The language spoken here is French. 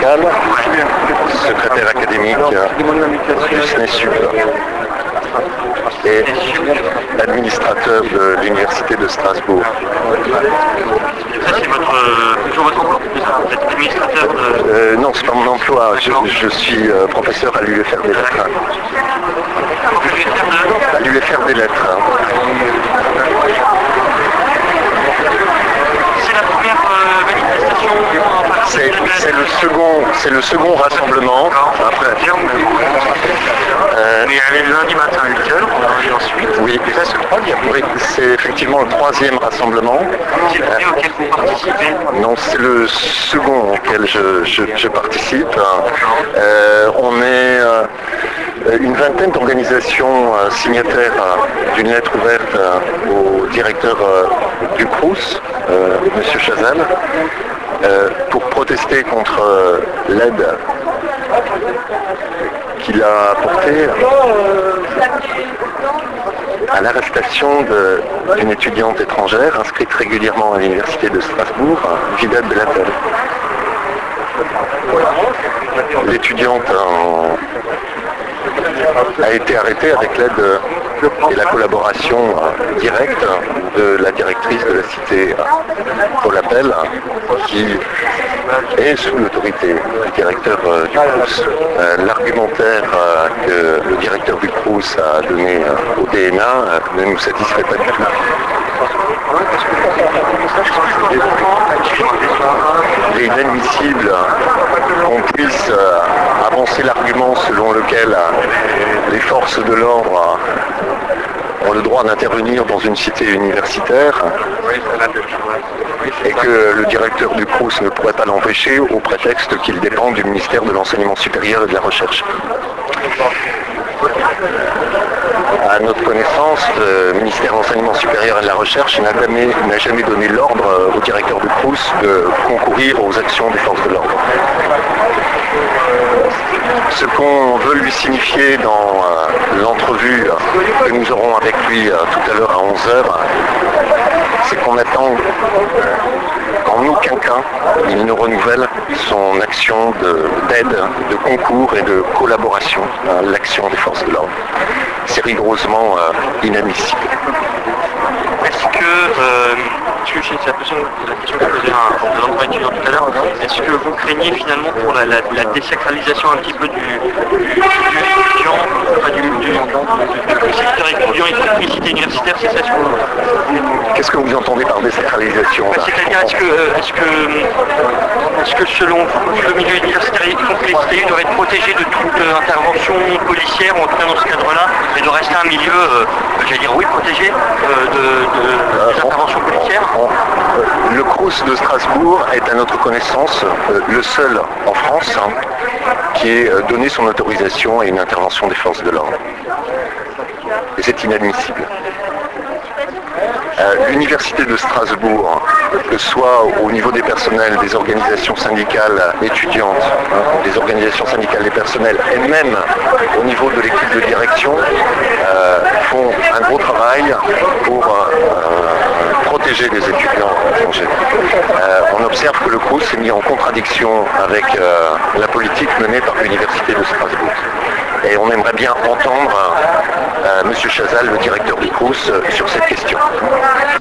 syndical, secrétaire académique du SNESUP et administrateur de l'Université de Strasbourg. Ça, c'est toujours votre emploi? Vous êtes administrateur de... Non, c'est pas mon emploi. Je suis professeur à l'UFR des Lettres. À l'UFR des Lettres. C'est la première manifestation? C'est le second rassemblement. Après. Mais elle est le lundi matin à 8h, ensuite. Oui, et ça c'est le troisième. Oui, c'est effectivement le troisième rassemblement. C'est le premier auquel vous participez? Non, c'est le second auquel je participe. On est une vingtaine d'organisations signataires d'une lettre ouverte au directeur du Crous, M. Chazal, pour protester contre l'aide qu'il a apportée à l'arrestation d'une étudiante étrangère inscrite régulièrement à l'université de Strasbourg, Vidal Belatel. L'étudiante a été arrêtée avec l'aide et la collaboration directe de la directrice de la cité Paul Appel, qui est sous l'autorité du directeur du Crous. L'argumentaire que le directeur du Crous a donné au DNA ne nous satisfait pas du tout. Il est inadmissible qu'on puisse avancer l'argument selon lequel les forces de l'ordre ont le droit d'intervenir dans une cité universitaire et que le directeur du Crous ne pourrait pas l'empêcher au prétexte qu'il dépend du ministère de l'Enseignement supérieur et de la Recherche. À notre connaissance, le ministère de l'Enseignement supérieur et de la Recherche n'a jamais donné l'ordre au directeur du Crous de concourir aux actions des forces de l'ordre. Ce qu'on veut lui signifier dans l'entrevue que nous aurons avec lui tout à l'heure à 11h, c'est qu'on attend qu'en aucun cas il ne renouvelle son action d'aide, de concours et de collaboration à l'action des forces de l'ordre. C'est rigoureusement inadmissible. Est-ce que, c'est la question que je posais à l'endroit étudiant tout à l'heure, est-ce que vous craignez finalement pour la désacralisation un petit peu du étudiant, enfin du secteur étudiant et de la publicité universitaire, c'est ça? Qu'est-ce que vous entendez par désacralisation? C'est-à-dire, est-ce que selon vous, le milieu universitaire et complété devrait être protégé de toute intervention policière, ou en tout cas dans ce cadre-là, et de rester un milieu, j'allais dire oui, protégé des interventions policières? Le Crous de Strasbourg est à notre connaissance le seul en France qui ait donné son autorisation à une intervention des forces de l'ordre. Et c'est inadmissible. L'université de Strasbourg, que ce soit au niveau des personnels, des organisations syndicales étudiantes, des organisations syndicales des personnels, et même au niveau de l'équipe de direction, font un gros travail pour protéger les étudiants étrangers. On observe que le Crous s'est mis en contradiction avec la politique menée par l'université de Strasbourg. Et on aimerait bien entendre M. Chazal, le directeur du Crous, sur cette question.